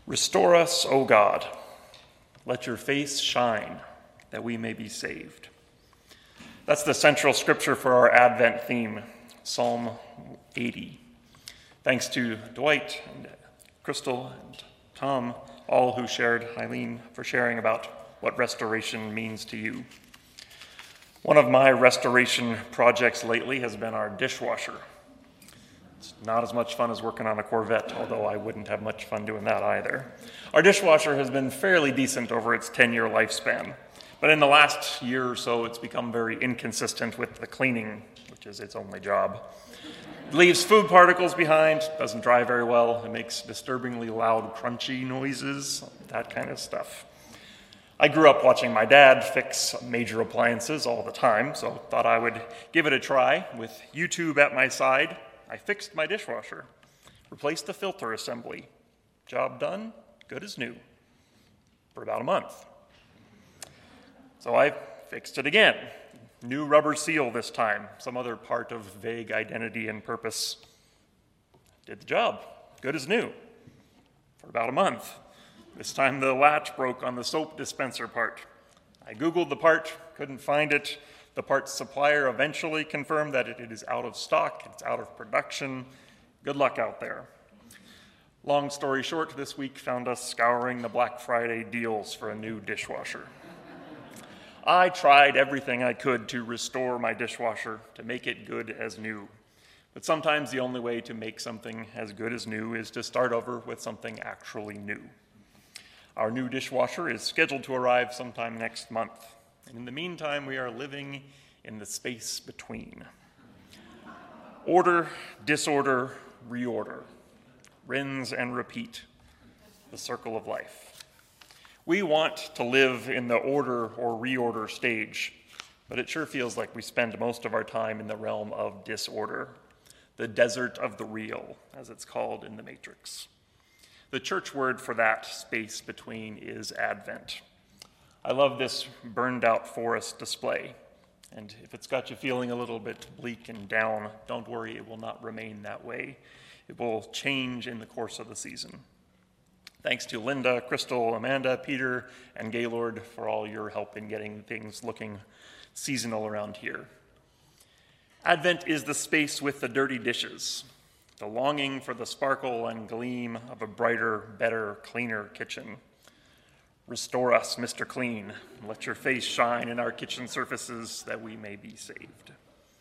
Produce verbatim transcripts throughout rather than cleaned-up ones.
Restore us, O God. Let your face shine, that we may be saved. That's the central scripture for our Advent theme, Psalm eighty. Thanks to Dwight and Crystal and Tom, all who shared, Eileen, for sharing about what restoration means to you. One of my restoration projects lately has been our dishwasher. It's not as much fun as working on a Corvette, although I wouldn't have much fun doing that either. Our dishwasher has been fairly decent over its ten-year lifespan, but in the last year or so, it's become very inconsistent with the cleaning, which is its only job. It leaves food particles behind, doesn't dry very well, it makes disturbingly loud, crunchy noises, that kind of stuff. I grew up watching my dad fix major appliances all the time, so thought I would give it a try. With YouTube at my side, I fixed my dishwasher, replaced the filter assembly. Job done, good as new, for about a month. So I fixed it again. New rubber seal this time, some other part of vague identity and purpose. Did the job, good as new, for about a month. This time the latch broke on the soap dispenser part. I Googled the part, couldn't find it. The parts supplier eventually confirmed that it is out of stock, it's out of production. Good luck out there. Long story short, this week found us scouring the Black Friday deals for a new dishwasher. I tried everything I could to restore my dishwasher, to make it good as new. But sometimes the only way to make something as good as new is to start over with something actually new. Our new dishwasher is scheduled to arrive sometime next month. And in the meantime, we are living in the space between. Order, disorder, reorder. Rinse and repeat. The circle of life. We want to live in the order or reorder stage, but it sure feels like we spend most of our time in the realm of disorder. The desert of the real, as it's called in the Matrix. The church word for that space between is Advent. I love this burned out forest display. And if it's got you feeling a little bit bleak and down, don't worry, it will not remain that way. It will change in the course of the season. Thanks to Linda, Crystal, Amanda, Peter, and Gaylord for all your help in getting things looking seasonal around here. Advent is the space with the dirty dishes, the longing for the sparkle and gleam of a brighter, better, cleaner kitchen. Restore us, Mister Clean. Let your face shine in our kitchen surfaces that we may be saved.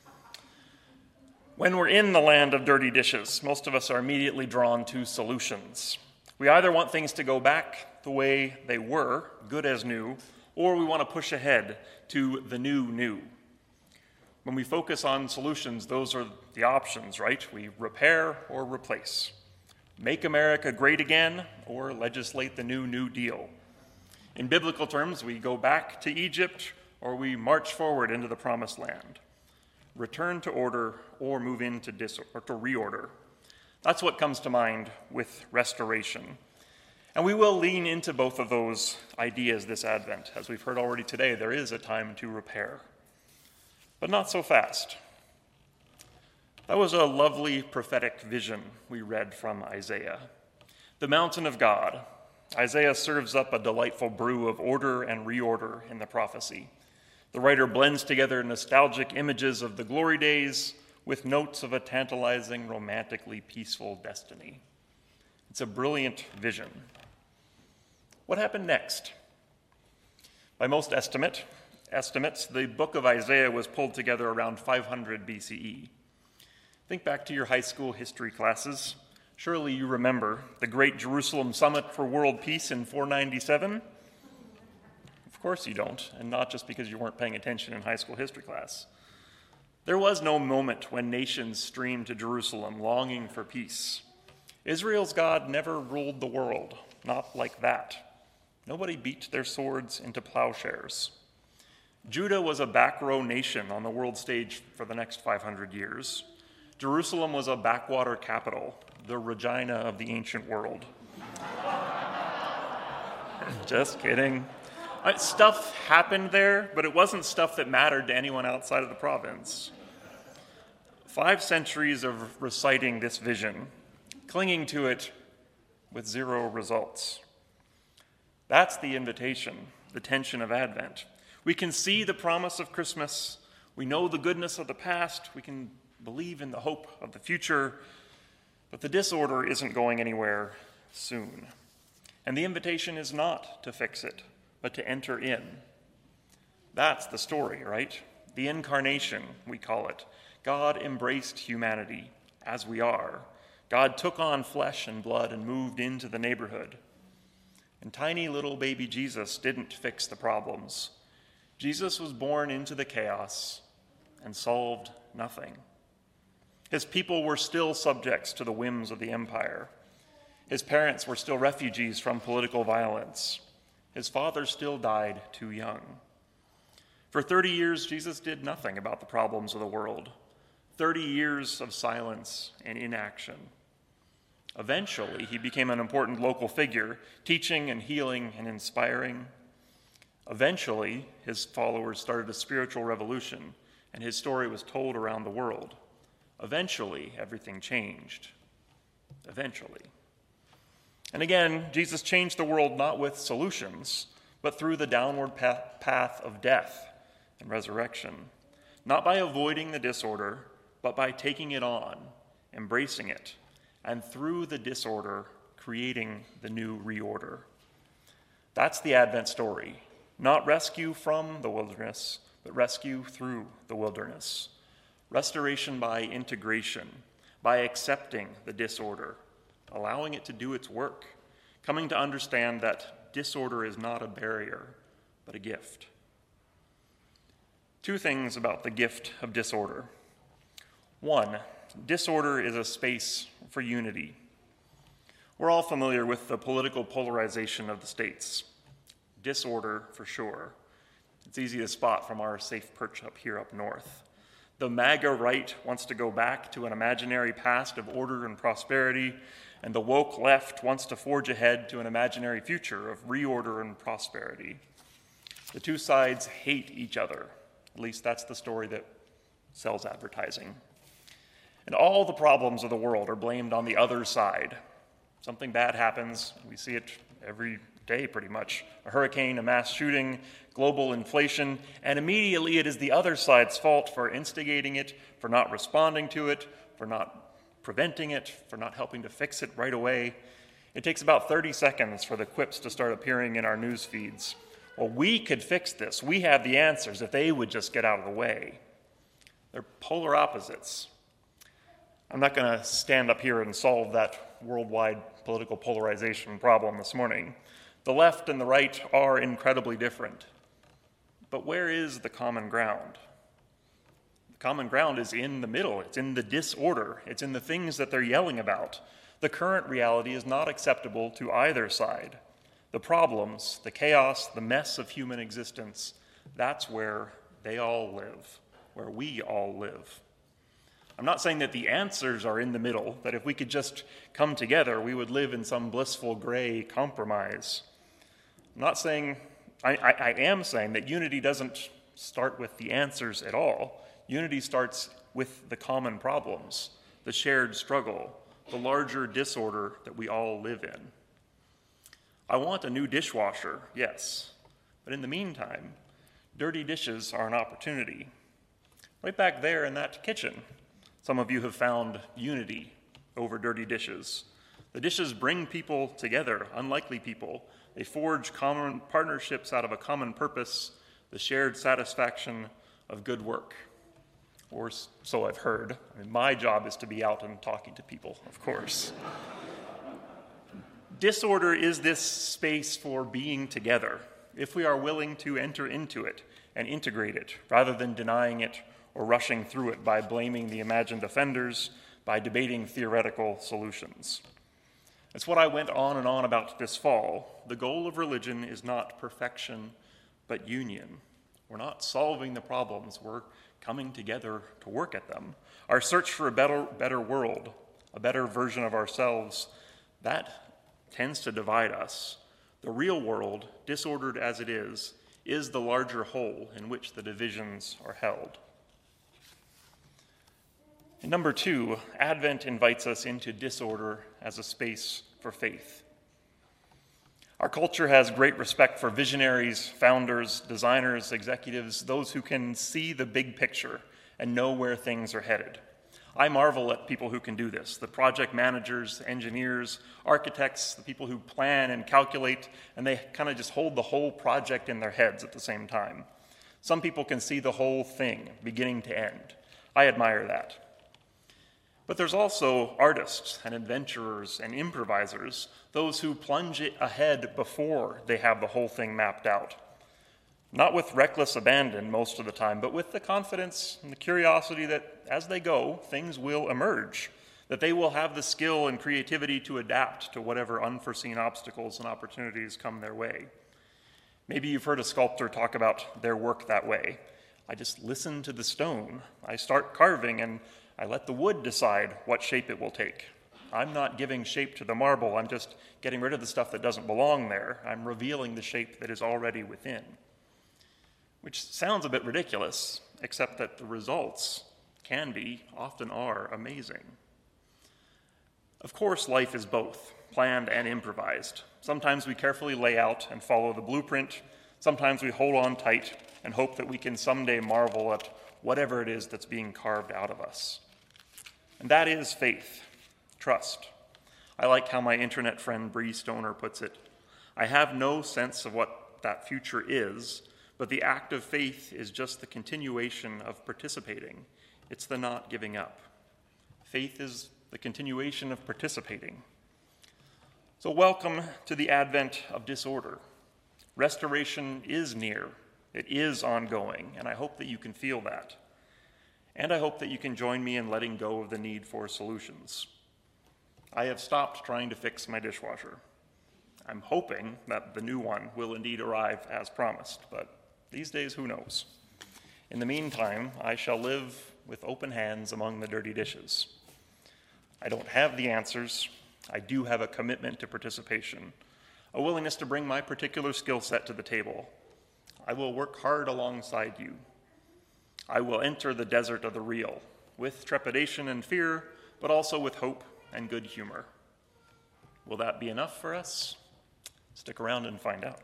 When we're in the land of dirty dishes, most of us are immediately drawn to solutions. We either want things to go back the way they were, good as new, or we want to push ahead to the new new. When we focus on solutions, those are the options, right? We repair or replace. Make America great again, or legislate the new New Deal. In biblical terms, we go back to Egypt, or we march forward into the Promised Land. Return to order, or move into dis- or to reorder. That's what comes to mind with restoration. And we will lean into both of those ideas this Advent. As we've heard already today, there is a time to repair. But not so fast. That was a lovely prophetic vision we read from Isaiah. The mountain of God. Isaiah serves up a delightful brew of order and reorder in the prophecy. The writer blends together nostalgic images of the glory days with notes of a tantalizing, romantically peaceful destiny. It's a brilliant vision. What happened next? By most estimate, estimates, the book of Isaiah was pulled together around five hundred B C E. Think back to your high school history classes. Surely you remember the Great Jerusalem Summit for World Peace in four ninety-seven? Of course you don't, and not just because you weren't paying attention in high school history class. There was no moment when nations streamed to Jerusalem longing for peace. Israel's God never ruled the world, not like that. Nobody beat their swords into plowshares. Judah was a back row nation on the world stage for the next five hundred years. Jerusalem was a backwater capital, the Regina of the ancient world. Just kidding. Uh, Stuff happened there, but it wasn't stuff that mattered to anyone outside of the province. Five centuries of reciting this vision, clinging to it with zero results. That's the invitation, the tension of Advent. We can see the promise of Christmas. We know the goodness of the past. We can believe in the hope of the future. But the disorder isn't going anywhere soon. And the invitation is not to fix it, but to enter in. That's the story, right? The incarnation, we call it. God embraced humanity as we are. God took on flesh and blood and moved into the neighborhood. And tiny little baby Jesus didn't fix the problems. Jesus was born into the chaos and solved nothing. His people were still subjects to the whims of the empire. His parents were still refugees from political violence. His father still died too young. For thirty years, Jesus did nothing about the problems of the world. thirty years of silence and inaction. Eventually, he became an important local figure, teaching and healing and inspiring. Eventually, his followers started a spiritual revolution, and his story was told around the world. Eventually, everything changed. Eventually. And again, Jesus changed the world not with solutions, but through the downward path of death and resurrection. Not by avoiding the disorder, but by taking it on, embracing it, and through the disorder, creating the new reorder. That's the Advent story. Not rescue from the wilderness, but rescue through the wilderness. Restoration by integration, by accepting the disorder, allowing it to do its work, coming to understand that disorder is not a barrier, but a gift. Two things about the gift of disorder. One, disorder is a space for unity. We're all familiar with the political polarization of the states. Disorder, for sure. It's easy to spot from our safe perch up here up north. The MAGA right wants to go back to an imaginary past of order and prosperity, and the woke left wants to forge ahead to an imaginary future of reorder and prosperity. The two sides hate each other. At least that's the story that sells advertising. And all the problems of the world are blamed on the other side. Something bad happens, we see it every day pretty much. A hurricane, a mass shooting, global inflation, and immediately it is the other side's fault for instigating it, for not responding to it, for not preventing it, for not helping to fix it right away. It takes about thirty seconds for the quips to start appearing in our news feeds. Well, we could fix this. We have the answers if they would just get out of the way. They're polar opposites. I'm not going to stand up here and solve that worldwide political polarization problem this morning. The left and the right are incredibly different. But where is the common ground? The common ground is in the middle. It's in the disorder. It's in the things that they're yelling about. The current reality is not acceptable to either side. The problems, the chaos, the mess of human existence, that's where they all live, where we all live. I'm not saying that the answers are in the middle, that if we could just come together, we would live in some blissful gray compromise. I'm not saying, I, I, I am saying that unity doesn't start with the answers at all. Unity starts with the common problems, the shared struggle, the larger disorder that we all live in. I want a new dishwasher, yes, but in the meantime, dirty dishes are an opportunity. Right back there in that kitchen, some of you have found unity over dirty dishes. The dishes bring people together, unlikely people. They forge common partnerships out of a common purpose, the shared satisfaction of good work. Or so I've heard. I mean, my job is to be out and talking to people, of course. Disorder is this space for being together, if we are willing to enter into it and integrate it, rather than denying it or rushing through it by blaming the imagined offenders, by debating theoretical solutions. It's what I went on and on about this fall. The goal of religion is not perfection, but union. We're not solving the problems, we're coming together to work at them. Our search for a better, better world, a better version of ourselves, that tends to divide us. The real world, disordered as it is, is the larger whole in which the divisions are held. And number two, Advent invites us into disorder as a space for faith. Our culture has great respect for visionaries, founders, designers, executives, those who can see the big picture and know where things are headed. I marvel at people who can do this, the project managers, engineers, architects, the people who plan and calculate, and they kind of just hold the whole project in their heads at the same time. Some people can see the whole thing, beginning to end. I admire that. But there's also artists and adventurers and improvisers, those who plunge it ahead before they have the whole thing mapped out. Not with reckless abandon most of the time, but with the confidence and the curiosity that as they go, things will emerge, that they will have the skill and creativity to adapt to whatever unforeseen obstacles and opportunities come their way. Maybe you've heard a sculptor talk about their work that way. I just listen to the stone. I start carving and I let the wood decide what shape it will take. I'm not giving shape to the marble. I'm just getting rid of the stuff that doesn't belong there. I'm revealing the shape that is already within. Which sounds a bit ridiculous, except that the results can be, often are, amazing. Of course, life is both, planned and improvised. Sometimes we carefully lay out and follow the blueprint. Sometimes we hold on tight and hope that we can someday marvel at whatever it is that's being carved out of us. And that is faith, trust. I like how my internet friend Bree Stoner puts it. I have no sense of what that future is, but the act of faith is just the continuation of participating. It's the not giving up. Faith is the continuation of participating. So welcome to the advent of disorder. Restoration is near. It is ongoing, and I hope that you can feel that. And I hope that you can join me in letting go of the need for solutions. I have stopped trying to fix my dishwasher. I'm hoping that the new one will indeed arrive as promised, but these days, who knows? In the meantime, I shall live with open hands among the dirty dishes. I don't have the answers. I do have a commitment to participation, a willingness to bring my particular skill set to the table. I will work hard alongside you. I will enter the desert of the real, with trepidation and fear, but also with hope and good humor. Will that be enough for us? Stick around and find out.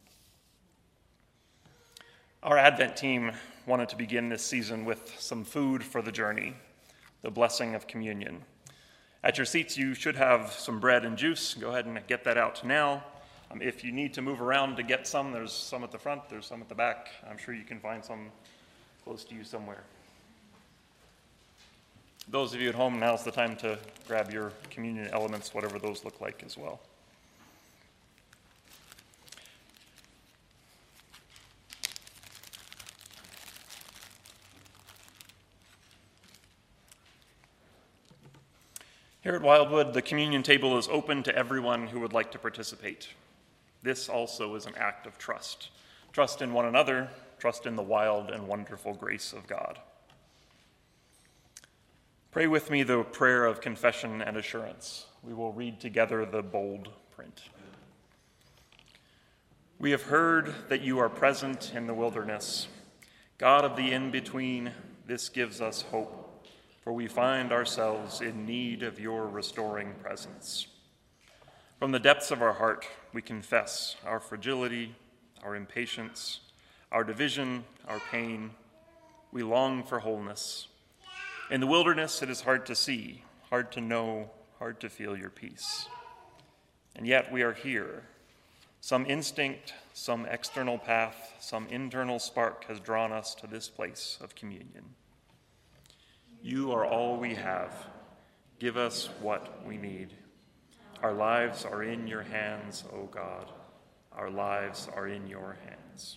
Our Advent team wanted to begin this season with some food for the journey, the blessing of communion. At your seats, you should have some bread and juice. Go ahead and get that out now. Um, if you need to move around to get some, there's some at the front, there's some at the back. I'm sure you can find some close to you somewhere. Those of you at home, now's the time to grab your communion elements, whatever those look like as well. Here at Wildwood, the communion table is open to everyone who would like to participate. This also is an act of trust. Trust in one another, trust in the wild and wonderful grace of God. Pray with me the prayer of confession and assurance. We will read together the bold print. We have heard that you are present in the wilderness. God of the in-between, this gives us hope, for we find ourselves in need of your restoring presence. From the depths of our heart, we confess our fragility, our impatience, our division, our pain. We long for wholeness. In the wilderness, it is hard to see, hard to know, hard to feel your peace. And yet we are here. Some instinct, some external path, some internal spark has drawn us to this place of communion. You are all we have. Give us what we need. Our lives are in your hands, O God. Our lives are in your hands.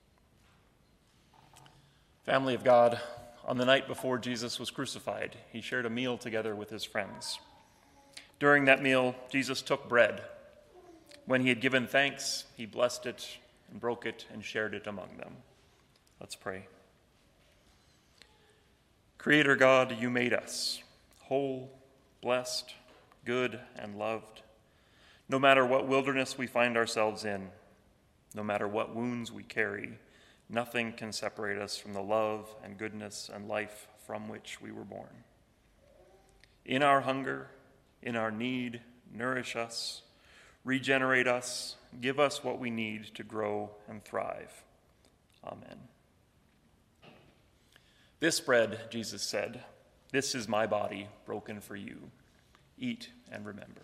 Family of God, on the night before Jesus was crucified, he shared a meal together with his friends. During that meal, Jesus took bread. When he had given thanks, he blessed it and broke it and shared it among them. Let's pray. Creator God, you made us whole, blessed, good, and loved. No matter what wilderness we find ourselves in, no matter what wounds we carry, nothing can separate us from the love and goodness and life from which we were born. In our hunger, in our need, nourish us. Regenerate us, give us what we need to grow and thrive. Amen. This bread, Jesus said, this is my body broken for you. Eat and remember.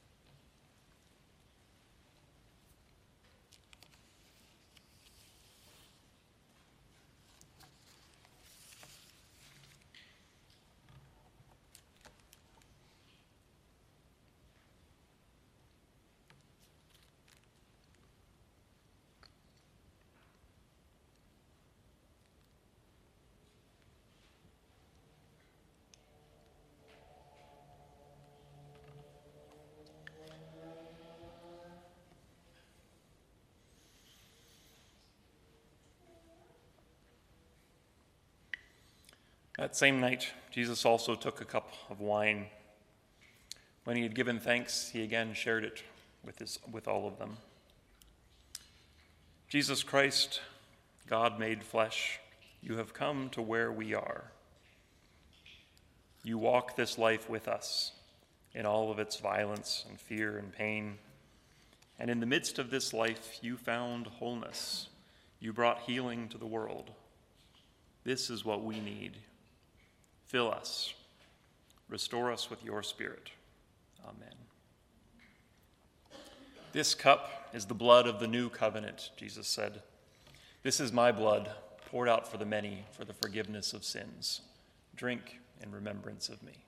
That same night, Jesus also took a cup of wine. When he had given thanks, he again shared it with, his, with all of them. Jesus Christ, God made flesh, you have come to where we are. You walk this life with us in all of its violence and fear and pain. And in the midst of this life, you found wholeness. You brought healing to the world. This is what we need. Fill us. Restore us with your Spirit. Amen. This cup is the blood of the new covenant, Jesus said. This is my blood, poured out for the many for the forgiveness of sins. Drink in remembrance of me.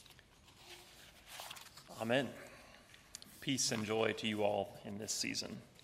Amen. Peace and joy to you all in this season.